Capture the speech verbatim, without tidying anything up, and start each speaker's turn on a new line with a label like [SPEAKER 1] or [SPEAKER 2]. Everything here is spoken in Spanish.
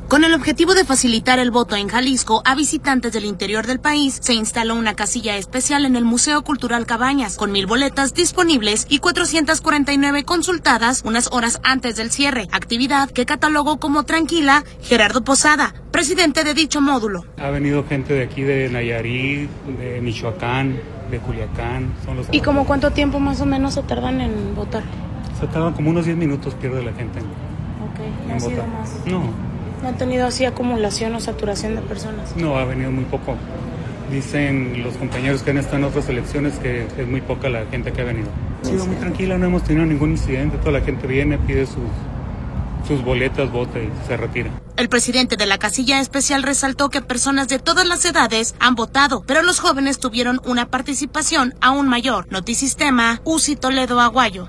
[SPEAKER 1] Con el objetivo de facilitar el voto en Jalisco a visitantes del interior del país, se instaló una casilla especial en el Museo Cultural Cabañas, con mil boletas disponibles y cuatrocientas cuarenta y nueve consultadas unas horas antes del cierre, actividad que catalogó como tranquila Gerardo Posada, presidente de dicho módulo.
[SPEAKER 2] Ha venido gente de aquí de Nayarit, de Michoacán, de Culiacán. Son los...
[SPEAKER 1] ¿Y como cuánto tiempo más o menos se tardan en votar?
[SPEAKER 2] Se tardan como unos diez minutos, pierde la gente en,
[SPEAKER 1] okay, ¿no
[SPEAKER 2] en
[SPEAKER 1] ha sido
[SPEAKER 2] votar.
[SPEAKER 1] Más?
[SPEAKER 2] No.
[SPEAKER 1] ¿No ha tenido así acumulación o saturación de personas?
[SPEAKER 2] No, ha venido muy poco. Dicen los compañeros que han estado en otras elecciones que es muy poca la gente que ha venido. Ha sido muy tranquila, no hemos tenido ningún incidente, toda la gente viene, pide sus, sus boletas, vota y se retira.
[SPEAKER 1] El presidente de la casilla especial resaltó que personas de todas las edades han votado, pero los jóvenes tuvieron una participación aún mayor. Notisistema, Uzi Toledo Aguayo.